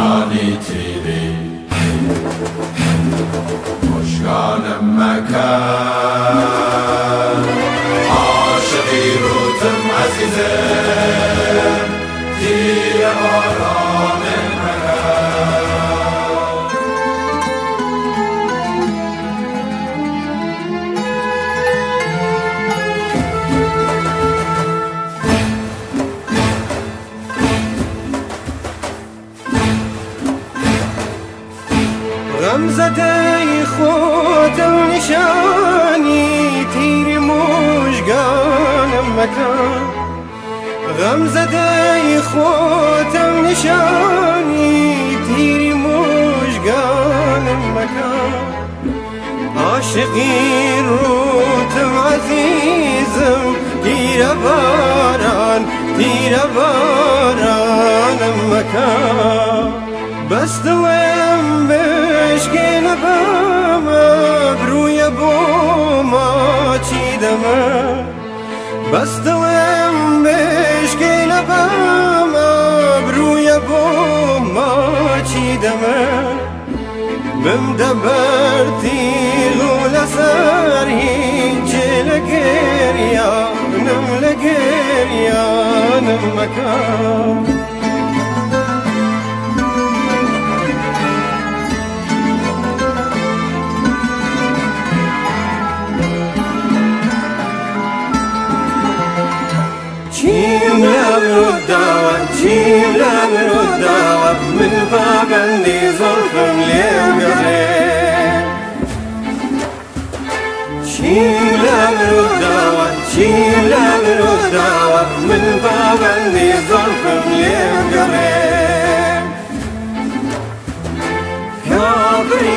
نشانی تیری مشکانم مکن عاشقی روتم عزیزم تیر آرام غم زده خودم نشانی تیر مژگانم مکن غم زده خودم نشانی تیر مژگانم مکن عاشقی روتم عزیزم تیر بارانم مکن بس دلم بشکن بم ابروی بوما چیدمه بس دلم بشکن بم ابروی بوما چیدمه بم دبر تیغو لسر هیچ لگریانم مکان چیم لامر الدعوة من بابندي زلفم ليم قريب چیم لامر الدعوة من بابندي زلفم ليم قريب كافري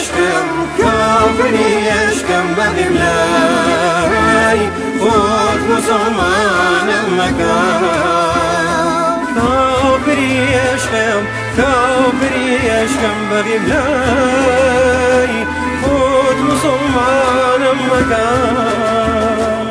يشكم بغي بلاي خود مسلمان مكان كافري يشكم بغي بلاي خود مسلمان مكان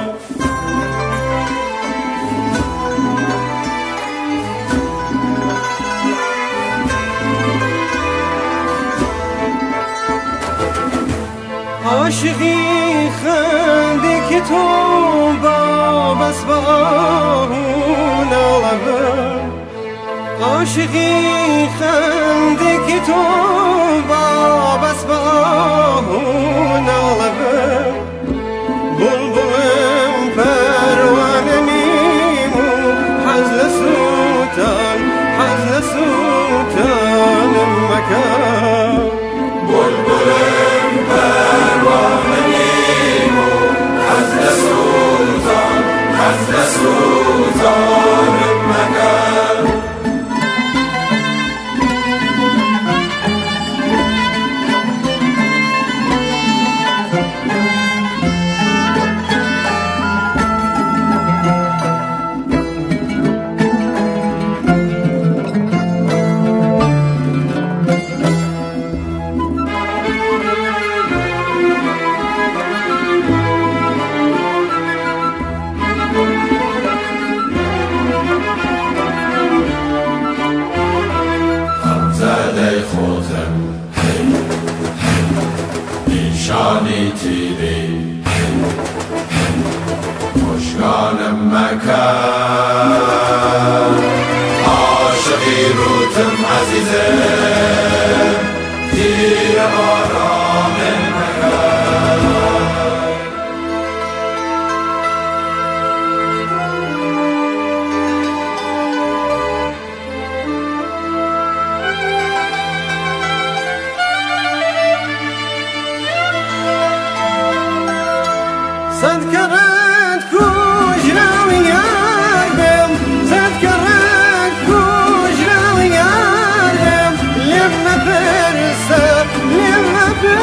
عاشقی خندی که تو بس با آهون آلبم عاشقی خندی که تو بس با آهون آلبم بلبلم پروانه نیمو حزل سلطان مکان بلبلم پروانه نیمو حزل سلطان مکن نشانی تیری مشکانم مکن عاشقی روتم عزیزم تیر آرام مکن صد کرد کجرم یارم صد کرد کجرم یارم لب نپرسه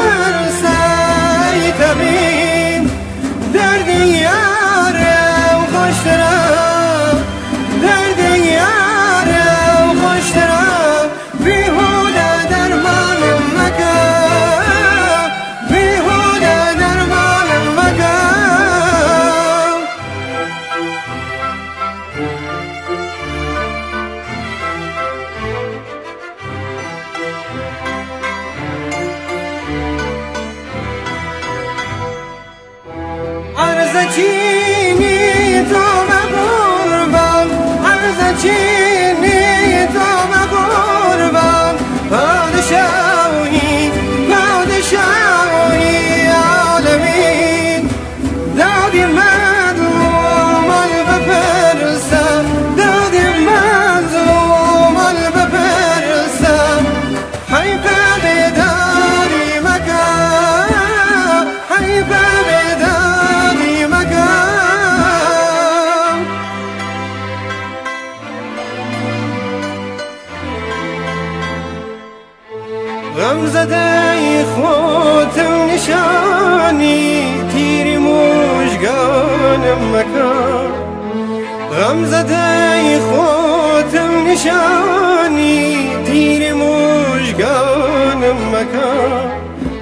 غم زده خودم نشانی تیری مژگانم مکن غم زده خودم نشانی تیری مژگانم مکن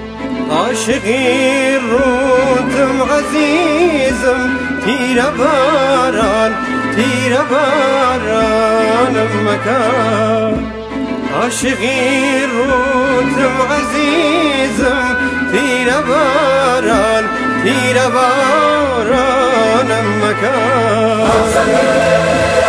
عاشقی روتم عزیزم تیر بارانم مکن عاشقی روتم عزیزم تیر بارانم مکن